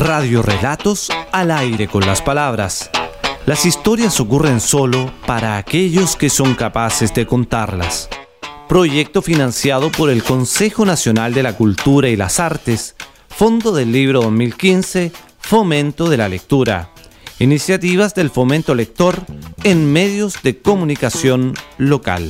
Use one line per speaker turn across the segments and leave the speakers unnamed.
Radiorelatos al aire con las palabras. Las historias ocurren solo para aquellos que son capaces de contarlas. Proyecto financiado por el Consejo Nacional de la Cultura y las Artes, Fondo del Libro 2015, Fomento de la Lectura. Iniciativas del Fomento Lector en medios de comunicación local.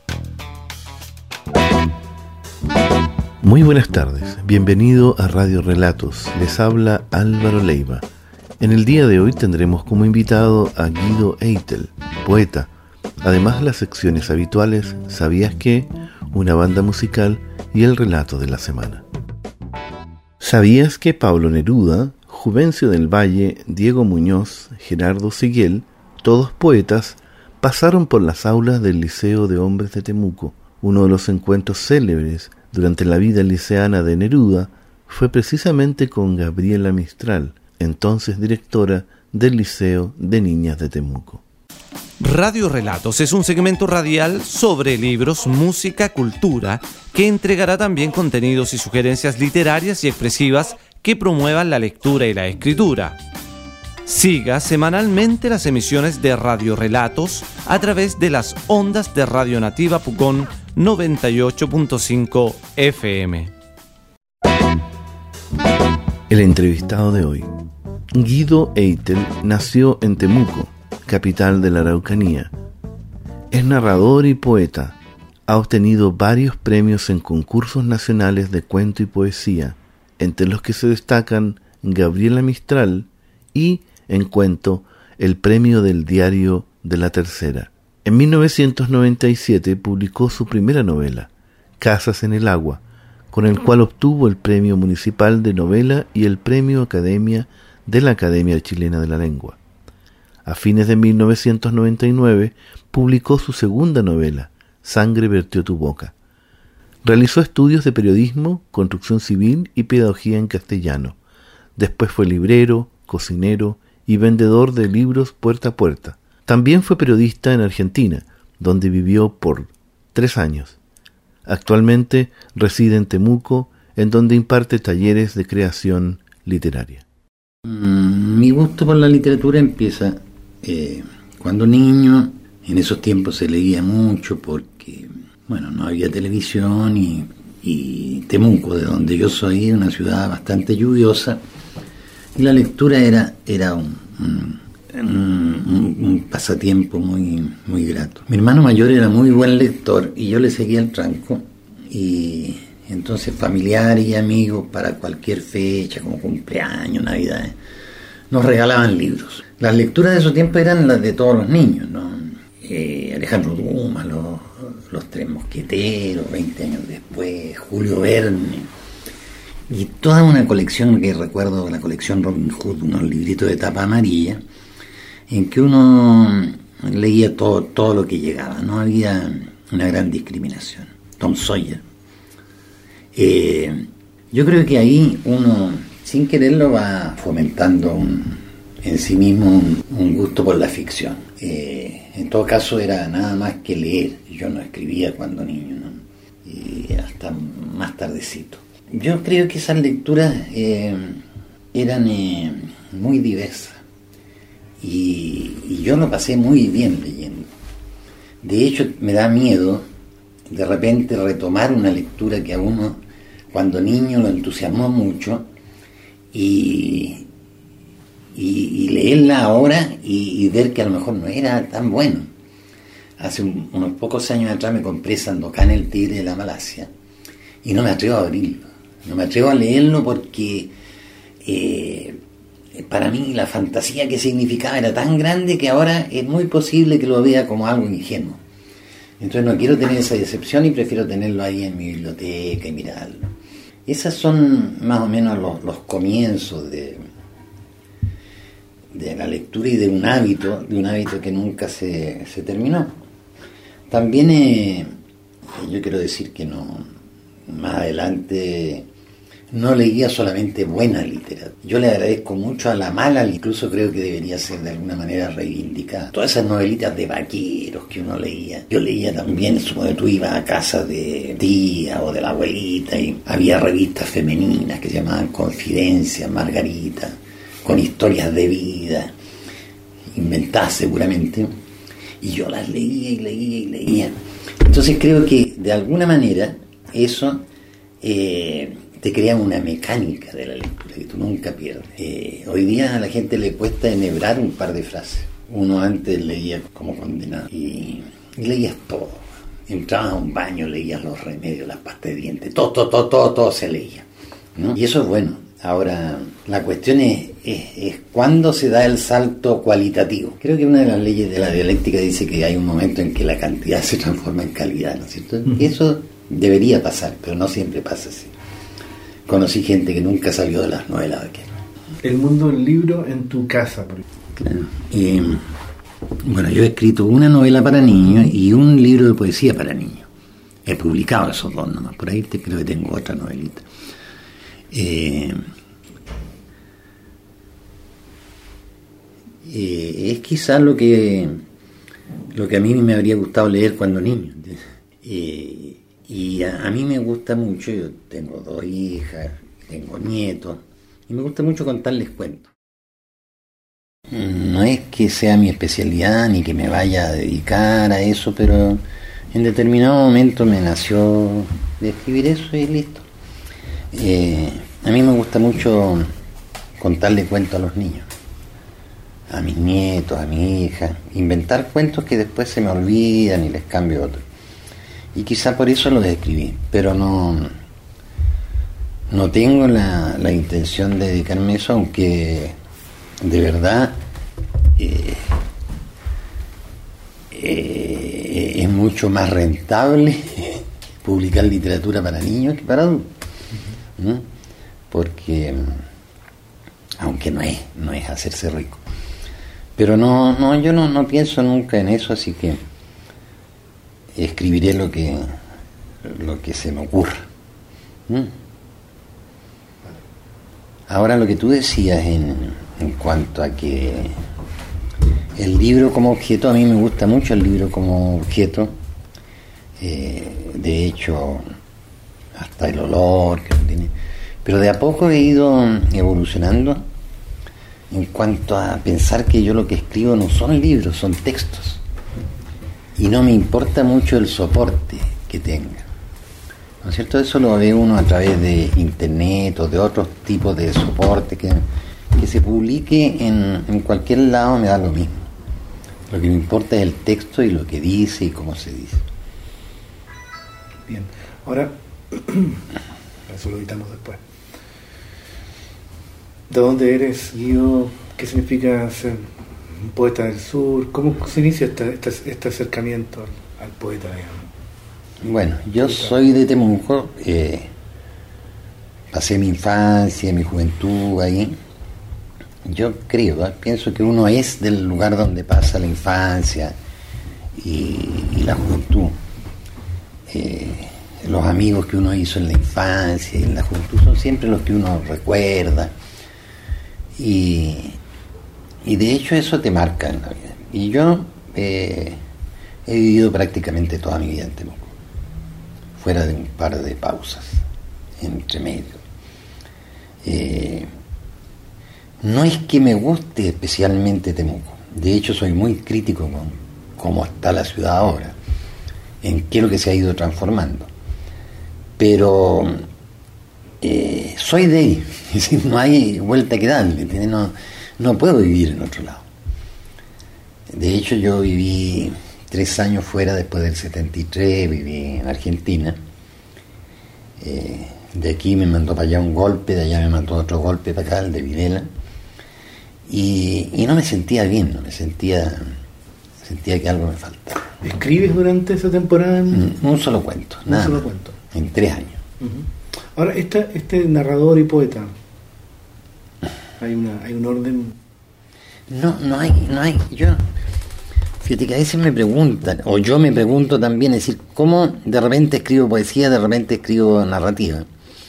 Muy buenas tardes, bienvenido a Radio Relatos, les habla Álvaro Leiva. En el día de hoy tendremos como invitado a Guido Eitel, poeta, además de las secciones habituales ¿Sabías qué?, una banda musical y el relato de la semana. ¿Sabías que Pablo Neruda, Juvencio del Valle, Diego Muñoz, Gerardo Seguel, todos poetas, pasaron por las aulas del Liceo de Hombres de Temuco? Uno de los encuentros célebres durante la vida liceana de Neruda fue precisamente con Gabriela Mistral, entonces directora del Liceo de Niñas de Temuco.
Radiorelatos es un segmento radial sobre libros, música, cultura, que entregará también contenidos y sugerencias literarias y expresivas que promuevan la lectura y la escritura. Siga semanalmente las emisiones de Radiorelatos a través de las ondas de Radio Nativa Pucón 98.5 FM.
El entrevistado de hoy. Guido Eitel nació en Temuco, capital de la Araucanía. Es narrador y poeta. Ha obtenido varios premios en concursos nacionales de cuento y poesía, entre los que se destacan Gabriela Mistral y, en cuento, el premio del Diario de la Tercera. En 1997 publicó su primera novela, Casas en el Agua, con el cual obtuvo el Premio Municipal de Novela y el Premio Academia de la Academia Chilena de la Lengua. A fines de 1999 publicó su segunda novela, Sangre vertió tu boca. Realizó estudios de periodismo, construcción civil y pedagogía en castellano. Después fue librero, cocinero y vendedor de libros puerta a puerta. También fue periodista en Argentina, donde vivió por 3 años. Actualmente reside en Temuco, en donde imparte talleres de creación literaria.
Mi gusto por la literatura empieza cuando niño. En esos tiempos se leía mucho porque, no había televisión y Temuco, de donde yo soy, una ciudad bastante lluviosa, y la lectura era un pasatiempo muy grato. Mi hermano mayor era muy buen lector y yo le seguía el tranco, y entonces familiares y amigos para cualquier fecha, como cumpleaños, Navidad, nos regalaban libros. Las lecturas de esos tiempos eran las de todos los niños, ¿no? Alejandro Dumas, los Tres Mosqueteros, 20 años después, Julio Verne, y toda una colección que recuerdo, la colección Robin Hood, unos libritos de tapa amarilla, en que uno leía todo lo que llegaba, no había una gran discriminación. Tom Sawyer. Yo creo que ahí uno, sin quererlo, va fomentando en sí mismo un gusto por la ficción. En todo caso era nada más que leer. Yo no escribía cuando niño, ¿no? Y hasta más tardecito. Yo creo que esas lecturas eran muy diversas. Y yo lo pasé muy bien leyendo. De hecho, me da miedo de repente retomar una lectura que a uno cuando niño lo entusiasmó mucho y leerla ahora y ver que a lo mejor no era tan bueno. Hace unos pocos años atrás me compré Sandokan, el tigre de la Malasia, y no me atrevo a abrirlo, no me atrevo a leerlo porque para mí la fantasía que significaba era tan grande que ahora es muy posible que lo vea como algo ingenuo. Entonces no quiero tener esa decepción y prefiero tenerlo ahí en mi biblioteca y mirarlo. Esas son más o menos los comienzos de la lectura y de un hábito que nunca se terminó. También yo quiero decir que más adelante no leía solamente buena literatura. Yo le agradezco mucho a la mala, incluso creo que debería ser de alguna manera reivindicada. Todas esas novelitas de vaqueros que uno leía. Yo leía también, supongo que tú ibas a casa de tía o de la abuelita y había revistas femeninas que se llamaban Confidencia, Margarita. con historias de vida, inventadas seguramente, y yo las leía y leía y leía. Entonces creo que de alguna manera eso te crea una mecánica de la lectura que tú nunca pierdes. Hoy día a la gente le cuesta enhebrar un par de frases. Uno antes leía como condenado y leías todo. Entrabas a un baño, leías los remedios, las pastas de dientes, todo se leía, ¿no? Y eso es bueno. Ahora, la cuestión es cuándo se da el salto cualitativo. Creo que una de las leyes de la dialéctica dice que hay un momento en que la cantidad se transforma en calidad, ¿no es cierto? Y eso debería pasar, pero no siempre pasa así. Conocí gente que nunca salió de las novelas vaqueras.
El mundo del libro en tu casa, por ejemplo.
Claro. Bueno, yo he escrito una novela para niños y un libro de poesía para niños. He publicado esos dos nomás. Por ahí creo que tengo otra novelita. Es quizás lo que a mí me habría gustado leer cuando niño. Y a mí me gusta mucho, yo tengo 2 hijas, tengo nietos, y me gusta mucho contarles cuentos. No es que sea mi especialidad ni que me vaya a dedicar a eso, pero en determinado momento me nació de escribir eso y listo. A mí me gusta mucho contarle cuentos a los niños, a mis nietos, a mi hija, inventar cuentos que después se me olvidan y les cambio otro. Y quizá por eso los escribí, pero no tengo la intención de dedicarme a eso, aunque de verdad es mucho más rentable publicar literatura para niños que para adultos, ¿no? Porque aunque no es hacerse rico, pero yo no pienso nunca en eso, así que escribiré lo que se me ocurra. Ahora, lo que tú decías en cuanto a que el libro como objeto, a mí me gusta mucho el libro como objeto. De hecho, hasta el olor que tiene. Pero de a poco he ido evolucionando en cuanto a pensar que yo lo que escribo no son libros, son textos. Y no me importa mucho el soporte que tenga, ¿no es cierto? Eso lo ve uno a través de internet o de otros tipos de soporte que se publique en cualquier lado, me da lo mismo. Lo que me importa es el texto y lo que dice y cómo se dice.
Bien, ahora eso lo editamos después. ¿De dónde eres, Guido? ¿Qué significa ser un poeta del sur? ¿Cómo se inicia este acercamiento al poeta, digamos?
Bueno, yo soy de Temuco, pasé mi infancia, mi juventud ahí. Yo pienso que uno es del lugar donde pasa la infancia y la juventud. Los amigos que uno hizo en la infancia y en la juventud son siempre los que uno recuerda. Y de hecho eso te marca en la vida. Y yo he vivido prácticamente toda mi vida en Temuco, fuera de un par de pausas entre medio. No es que me guste especialmente Temuco, de hecho soy muy crítico con cómo está la ciudad ahora, en qué es lo que se ha ido transformando, pero soy de ahí, es decir, no hay vuelta que darle, no puedo vivir en otro lado. De hecho yo viví 3 años fuera después del 73, viví en Argentina. De aquí me mandó para allá un golpe, de allá me mandó otro golpe para acá, el de Videla, y no me sentía bien, sentía que algo me faltaba.
¿Escribes durante esa temporada?
Un solo cuento, nada.
Un solo cuento.
En 3 años.
Uh-huh. Ahora, este narrador y poeta, ¿hay un orden?
No hay. Fíjate que a veces me preguntan, o yo me pregunto también, es decir, ¿cómo de repente escribo poesía, de repente escribo narrativa?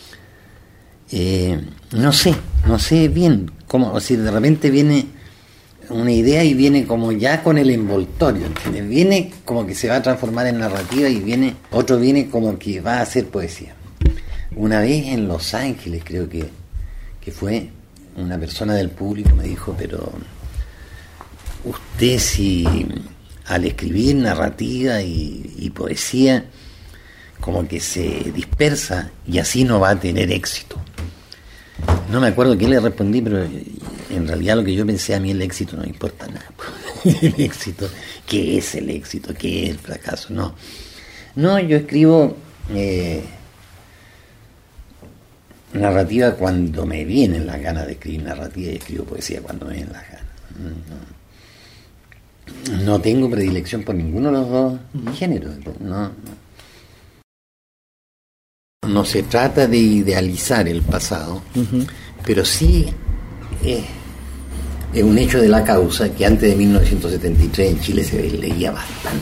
No sé bien cómo, o sea, de repente viene una idea y viene como ya con el envoltorio, ¿entiendes? Viene como que se va a transformar en narrativa y otro viene como que va a hacer poesía. Una vez en Los Ángeles, creo que fue, una persona del público me dijo, pero usted si al escribir narrativa y poesía como que se dispersa y así no va a tener éxito. No me acuerdo qué le respondí, pero en realidad lo que yo pensé, a mí el éxito no me importa nada. El éxito, ¿qué es el éxito? ¿Qué es el fracaso? No, yo escribo narrativa cuando me vienen las ganas de escribir narrativa, y escribo poesía cuando me vienen las ganas. No tengo predilección por ninguno de los dos géneros. No se trata de idealizar el pasado, pero sí es un hecho de la causa que antes de 1973 en Chile se leía bastante.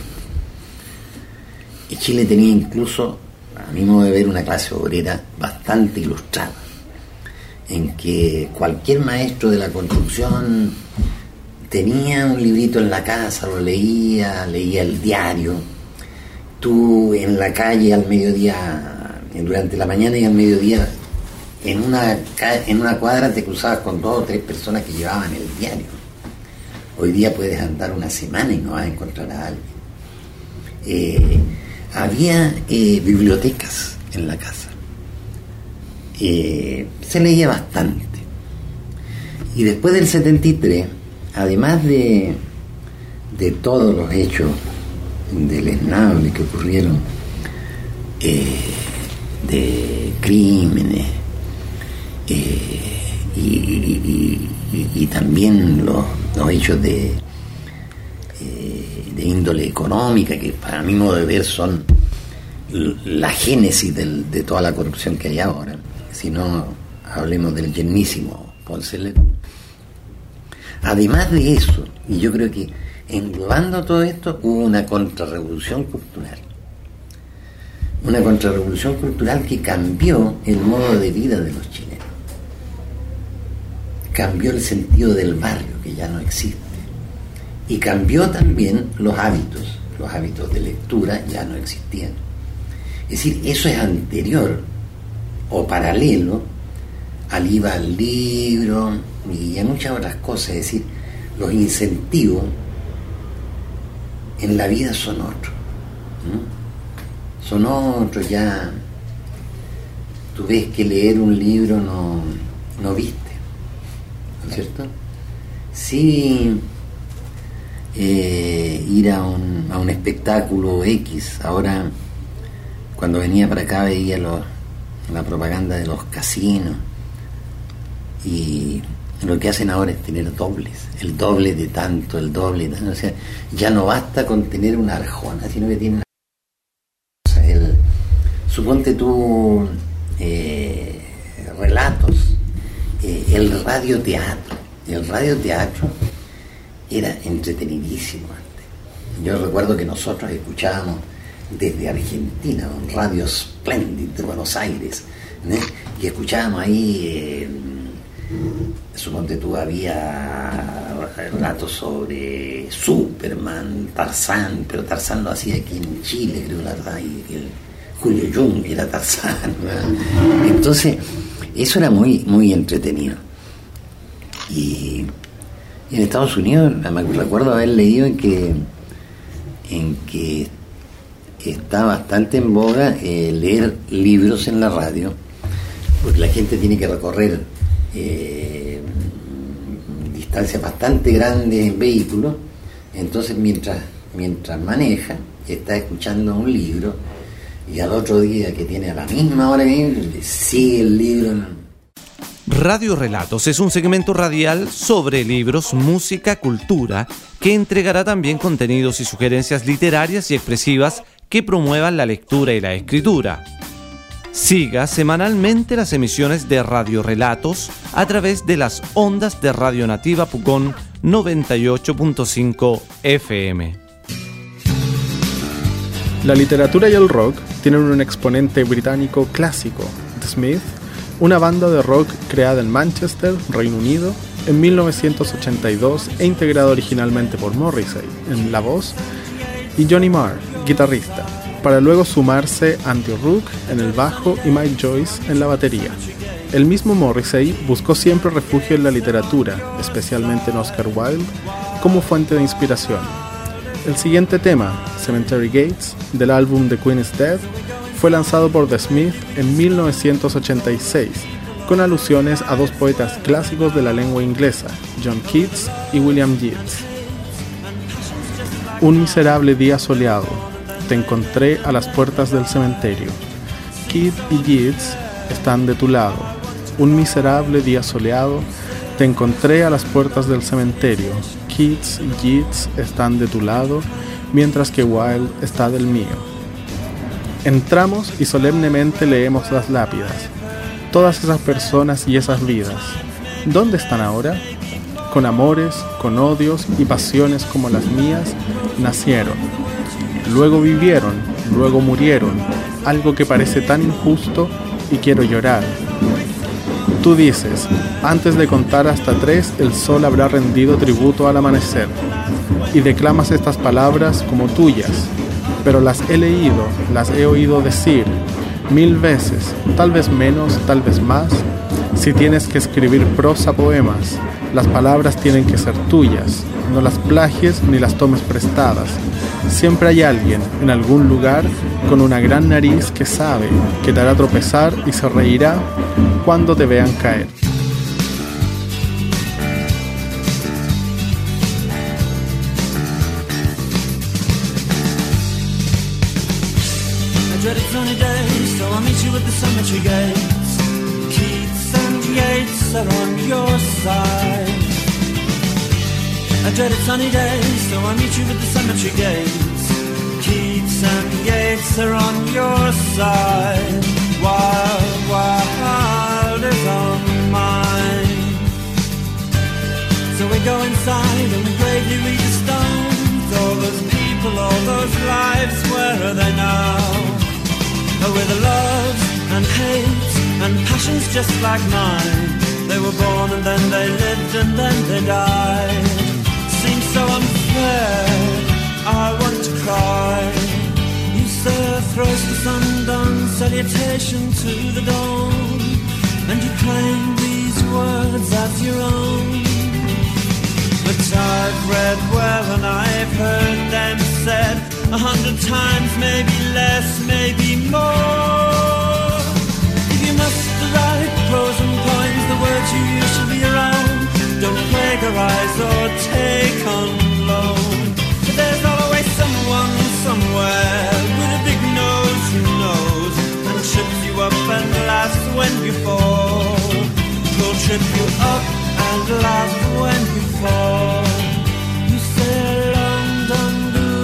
Y Chile tenía incluso, a mi modo de ver, una clase obrera bastante ilustrada, en que cualquier maestro de la construcción tenía un librito en la casa, lo leía el diario. Tú en la calle al mediodía, durante la mañana y al mediodía, en una cuadra te cruzabas con 2 o 3 personas que llevaban el diario. Hoy día puedes andar una semana y no vas a encontrar a alguien. Había bibliotecas en la casa. Se leía bastante. Y después del 73, además de todos los hechos deleznables que ocurrieron, de crímenes y también los hechos de índole económica, que para mi modo de ver son la génesis de toda la corrupción que hay ahora. Si no, hablemos del yernísimo Ponce Lerón. Además de eso, y yo creo que englobando todo esto, hubo una contrarrevolución cultural. Una contrarrevolución cultural que cambió el modo de vida de los chilenos. Cambió el sentido del barrio, que ya no existe. Y cambió también los hábitos de lectura ya no existían. Es decir, eso es anterior o paralelo al IVA al libro y a muchas otras cosas. Es decir, los incentivos en la vida son otros. Son otros ya. Tú ves que leer un libro no viste, ¿no es cierto? Sí, ir a un espectáculo X. Ahora, cuando venía para acá veía la propaganda de los casinos, y lo que hacen ahora es tener el doble de tanto, o sea, ya no basta con tener una arjona, sino que tienen, suponte tú, relatos, el radioteatro era entretenidísimo antes. Yo recuerdo que nosotros escuchábamos desde Argentina un Radio Splendid de Buenos Aires, ¿no? Y escuchábamos ahí, suponte tú, había relatos sobre Superman, Tarzán, pero Tarzán lo hacía aquí en Chile, creo, la verdad, y Julio Jung era Tarzán, ¿no? Entonces eso era muy, muy entretenido. Y en Estados Unidos me recuerdo haber leído en que está bastante en boga leer libros en la radio, porque la gente tiene que recorrer distancias bastante grandes en vehículos. Entonces mientras maneja, está escuchando un libro, y al otro día, que tiene a la misma hora que sigue el libro.
Radio Relatos es un segmento radial sobre libros, música, cultura, que entregará también contenidos y sugerencias literarias y expresivas que promuevan la lectura y la escritura. Siga semanalmente las emisiones de Radio Relatos a través de las ondas de Radio Nativa Pucón 98.5 FM.
La literatura y el rock tienen un exponente británico clásico, The Smiths, una banda de rock creada en Manchester, Reino Unido, en 1982 e integrada originalmente por Morrissey en la voz y Johnny Marr, guitarrista, para luego sumarse Andy Rourke en el bajo y Mike Joyce en la batería. El mismo Morrissey buscó siempre refugio en la literatura, especialmente en Oscar Wilde, como fuente de inspiración. El siguiente tema, Cemetery Gates, del álbum The Queen is Dead, fue lanzado por The Smiths en 1986, con alusiones a dos poetas clásicos de la lengua inglesa, John Keats y William Yeats. Un miserable día soleado, te encontré a las puertas del cementerio. Keats y Yeats están de tu lado. Un miserable día soleado, te encontré a las puertas del cementerio. Keats y Yeats están de tu lado, mientras que Wilde está del mío. Entramos y solemnemente leemos las lápidas. Todas esas personas y esas vidas, ¿dónde están ahora? Con amores, con odios y pasiones como las mías, nacieron. Luego vivieron, luego murieron, algo que parece tan injusto y quiero llorar. Tú dices, antes de contar hasta 3, el sol habrá rendido tributo al amanecer. Y declamas estas palabras como tuyas, pero las he leído, las he oído decir 1000 veces, tal vez menos, tal vez más. Si tienes que escribir prosa, poemas, las palabras tienen que ser tuyas, no las plagies ni las tomes prestadas. Siempre hay alguien, en algún lugar, con una gran nariz que sabe, que te hará tropezar y se reirá cuando te vean caer.
Sunny days, so I'll meet you at the cemetery gates. Keats and Yeats are on your side. I dreaded sunny days, so I'll meet you at the cemetery gates. Keats and Yeats are on your side. Wild, wild is on mine. So we go inside and we gravely read the stones. All those people, all those lives, where are they now? With loves and hates and passions just like mine. They were born and then they lived and then they died. Seems so unfair, I want to cry. You say throws the sundown salutation to the dawn, and you claim these words as your own. But I've read well and I've heard them said 100 times, maybe less, maybe more. If you must write prose and poems, the words you use should be your own. Don't plagiarize or take on loan. But there's always someone somewhere with a big nose who knows and trips you up and laughs when you fall. He'll trip you up and laugh when you fall. You say London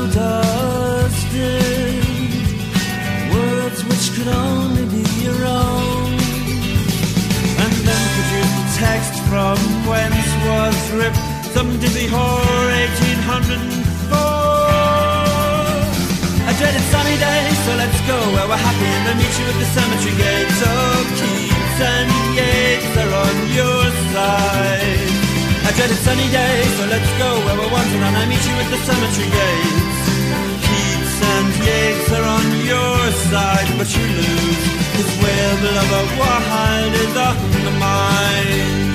words which could only be your own, and then produce the text from whence was ripped some dizzy whore 1804. A dreaded sunny day, so let's go where we're happy and then meet you at the cemetery gates. Oh, Keats and Yeats are on your side. A dreaded sunny day, so let's go where we're wanted and I meet you at the cemetery gates. And Yeats are on your side, but you lose, 'cause we're the lover wild is on the mind.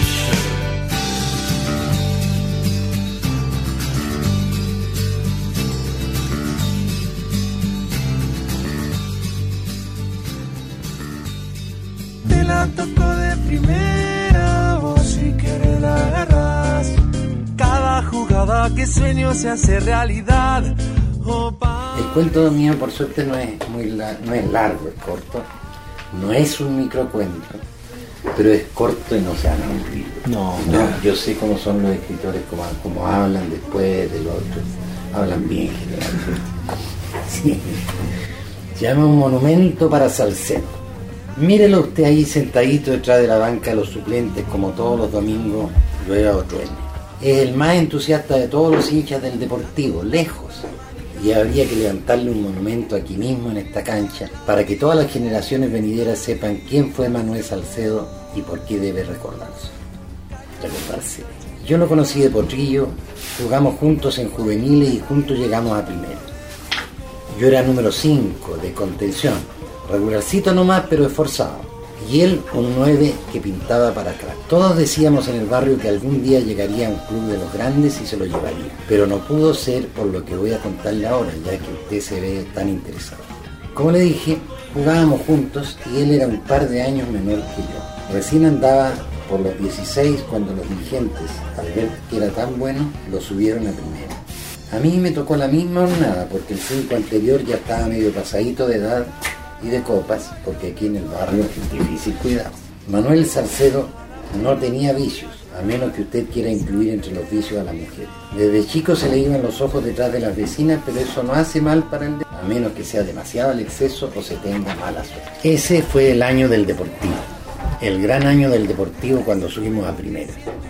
Te la toco de primera, vos si querés la agarrás. Cada jugada que sueño se hace realidad.
El cuento mío, por suerte, no es largo, es corto. No es un microcuento, pero es corto y no se han aburrido. No, yo sé cómo son los escritores, cómo hablan después del otro. Hablan bien, generalmente. Sí. Se llama Un monumento para Salcedo. Mírelo usted ahí sentadito detrás de la banca de los suplentes, como todos los domingos, llueva o truene. Es el más entusiasta de todos los hinchas del Deportivo, lejos. Y habría que levantarle un monumento aquí mismo en esta cancha para que todas las generaciones venideras sepan quién fue Manuel Salcedo y por qué debe recordarse. Yo lo conocí de potrillo, jugamos juntos en juveniles y juntos llegamos a primera. Yo era número 5 de contención, regularcito nomás, pero esforzado. Y él un 9 que pintaba para crack. Todos decíamos en el barrio que algún día llegaría a un club de los grandes y se lo llevaría. Pero no pudo ser por lo que voy a contarle ahora, ya que usted se ve tan interesado. Como le dije, jugábamos juntos y él era un par de años menor que yo. Recién andaba por los 16 cuando los dirigentes, al ver que era tan bueno, lo subieron a primera. A mí me tocó la misma hornada porque el 5 anterior ya estaba medio pasadito de edad y de copas, porque aquí en el barrio es difícil cuidar. Manuel Salcedo no tenía vicios, a menos que usted quiera incluir entre los vicios a la mujer. Desde chico se le iban los ojos detrás de las vecinas, pero eso no hace mal para el a menos que sea demasiado el exceso o se tenga mala suerte. Ese fue el año del Deportivo, el gran año del Deportivo cuando subimos a primera.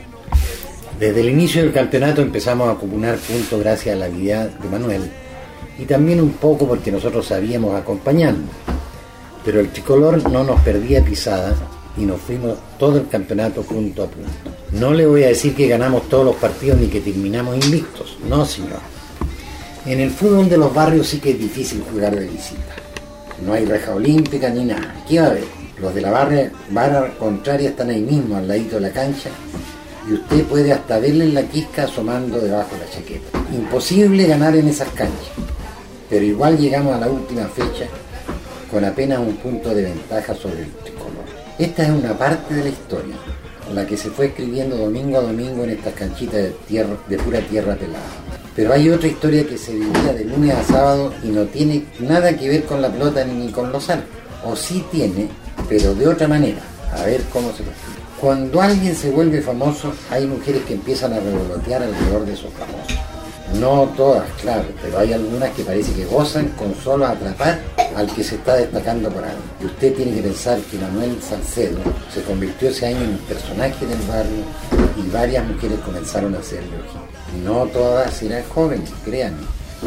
Desde el inicio del campeonato empezamos a acumular puntos gracias a la habilidad de Manuel y también un poco porque nosotros sabíamos acompañarnos. Pero el tricolor no nos perdía pisada y nos fuimos todo el campeonato punto a punto. No le voy a decir que ganamos todos los partidos ni que terminamos invictos, no señor. En el fútbol de los barrios sí que es difícil jugar de visita. No hay reja olímpica ni nada. ¿Qué va a haber? Los de la barra contraria están ahí mismo, al ladito de la cancha, y usted puede hasta verle la quisca asomando debajo de la chaqueta. Imposible ganar en esas canchas, pero igual llegamos a la última fecha con apenas un punto de ventaja sobre el tricolor. Esta es una parte de la historia, la que se fue escribiendo domingo a domingo en estas canchitas de pura tierra pelada. Pero hay otra historia que se vivía de lunes a sábado y no tiene nada que ver con la pelota ni con los arcos. O sí tiene, pero de otra manera. A ver cómo se lo explica. Cuando alguien se vuelve famoso, hay mujeres que empiezan a revolotear alrededor de esos famosos. No todas, claro, pero hay algunas que parece que gozan con solo atrapar al que se está destacando por algo. Y usted tiene que pensar que Manuel Salcedo se convirtió ese año en un personaje del barrio y varias mujeres comenzaron a hacerle ojitos. No todas eran jóvenes, créanme.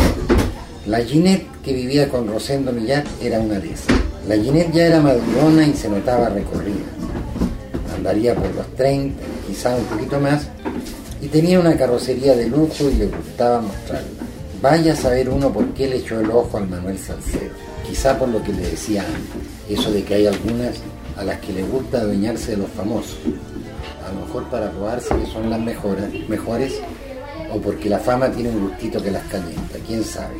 La Ginette, que vivía con Rosendo Millar, era una de esas. La Ginette ya era madurona y se notaba recorrida. Andaría por los 30, quizá un poquito más, y tenía una carrocería de lujo y le gustaba mostrarla. Vaya a saber uno por qué le echó el ojo al Manuel Salcedo. Quizá por lo que le decía antes, eso de que hay algunas a las que le gusta adueñarse de los famosos. A lo mejor para probarse que son las mejores, o porque la fama tiene un gustito que las calienta, quién sabe.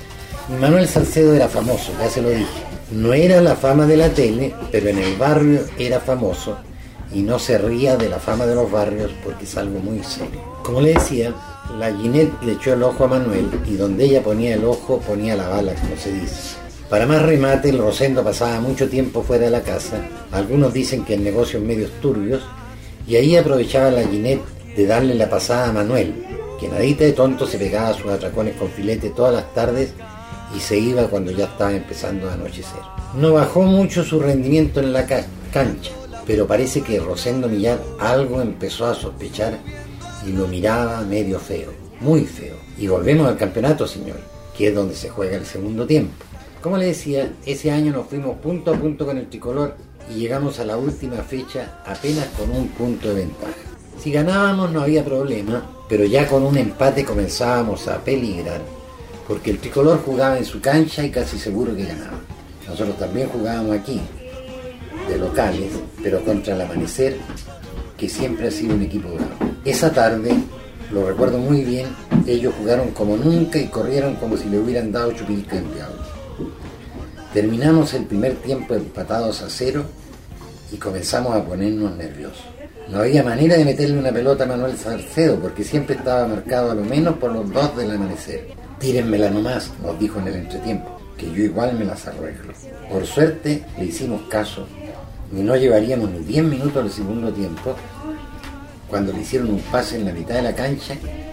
Y Manuel Salcedo era famoso, ya se lo dije. No era la fama de la tele, pero en el barrio era famoso. Y no se ría de la fama de los barrios porque es algo muy serio. Como le decía, la Ginette le echó el ojo a Manuel y donde ella ponía el ojo ponía la bala, como se dice. Para más remate, el Rosendo pasaba mucho tiempo fuera de la casa. Algunos dicen que en negocios medios turbios, y ahí aprovechaba la Ginette de darle la pasada a Manuel, que nadita de tonto se pegaba sus atracones con filete todas las tardes y se iba cuando ya estaba empezando a anochecer. No bajó mucho su rendimiento en la cancha, pero parece que Rosendo Millar algo empezó a sospechar y lo miraba medio feo, muy feo. Y volvemos al campeonato, señor, que es donde se juega el segundo tiempo. Como le decía, ese año nos fuimos punto a punto con el tricolor y llegamos a la última fecha apenas con un punto de ventaja. Si ganábamos no había problema, pero ya con un empate comenzábamos a peligrar, porque el tricolor jugaba en su cancha y casi seguro que ganaba. Nosotros también jugábamos aquí, de locales, pero contra el Amanecer, que siempre ha sido un equipo bravo. Esa tarde, lo recuerdo muy bien, ellos jugaron como nunca y corrieron como si le hubieran dado chupilca en diablo. Terminamos el primer tiempo empatados a 0 y comenzamos a ponernos nerviosos. No había manera de meterle una pelota a Manuel Salcedo porque siempre estaba marcado a lo menos por los 2 del Amanecer. Tírenmela nomás, nos dijo en el entretiempo, que yo igual me las arreglo. Por suerte le hicimos caso y no llevaríamos ni 10 minutos del segundo tiempo cuando le hicieron un pase en la mitad de la cancha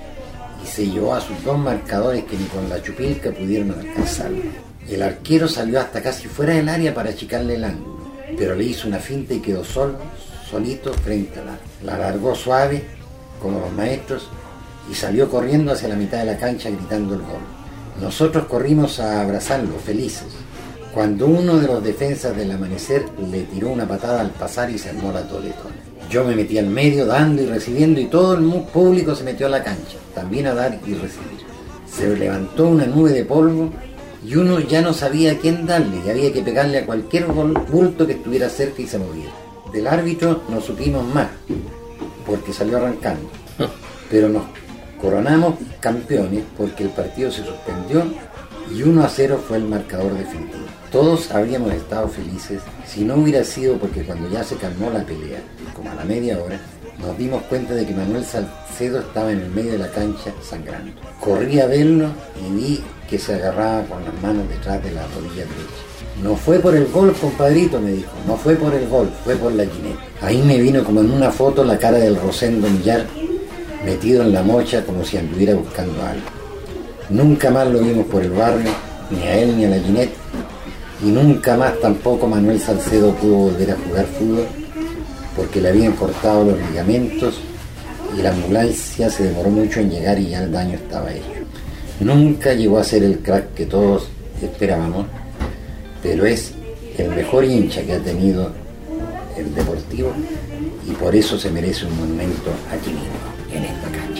y se llevó a sus 2 marcadores que ni con la chupilca pudieron alcanzarlo. El arquero salió hasta casi fuera del área para achicarle el ángulo, pero le hizo una finta y quedó solito frente al arco. La largó suave, como los maestros, y salió corriendo hacia la mitad de la cancha gritando el gol. Nosotros corrimos a abrazarlo, felices, cuando uno de los defensas del Amanecer le tiró una patada al pasar y se armó la toletona. Yo me metí al medio dando y recibiendo y todo el público se metió a la cancha, también a dar y recibir. Se levantó una nube de polvo y uno ya no sabía a quién darle, y había que pegarle a cualquier bulto que estuviera cerca y se moviera. Del árbitro no supimos más, porque salió arrancando, pero nos coronamos campeones porque el partido se suspendió y 1-0 fue el marcador definitivo. Todos habríamos estado felices si no hubiera sido porque cuando ya se calmó la pelea, como a la media hora, nos dimos cuenta de que Manuel Salcedo estaba en el medio de la cancha sangrando. Corrí a verlo y vi que se agarraba con las manos detrás de la rodilla derecha. No fue por el gol, compadrito, me dijo, no fue por el gol, fue por la Ginette. Ahí me vino como en una foto la cara del Rosendo Millar, metido en la mocha como si anduviera buscando algo. Nunca más lo vimos por el barrio, ni a él ni a la Ginette, y nunca más tampoco Manuel Salcedo pudo volver a jugar fútbol, porque le habían cortado los ligamentos y la ambulancia se demoró mucho en llegar y ya el daño estaba hecho. Nunca llegó a ser el crack que todos esperábamos, pero es el mejor hincha que ha tenido el Deportivo y por eso se merece un monumento aquí mismo, en esta cancha.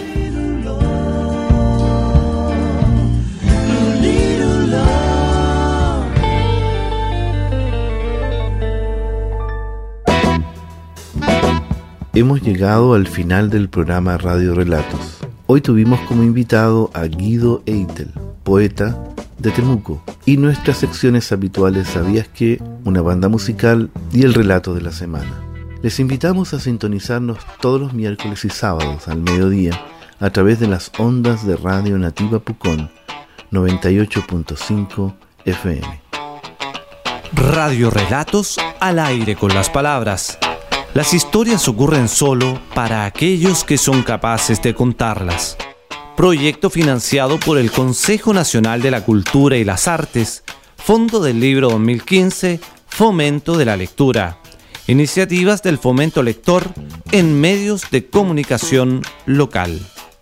Hemos llegado al final del programa Radio Relatos. Hoy tuvimos como invitado a Guido Eitel, poeta de Temuco, y nuestras secciones habituales ¿Sabías qué?, una banda musical y el relato de la semana. Les invitamos a sintonizarnos todos los miércoles y sábados al mediodía a través de las ondas de Radio Nativa Pucón 98.5 FM.
Radio Relatos al aire con las palabras. Las historias ocurren solo para aquellos que son capaces de contarlas. Proyecto financiado por el Consejo Nacional de la Cultura y las Artes, Fondo del Libro 2015, Fomento de la Lectura. Iniciativas del Fomento Lector en medios de comunicación local.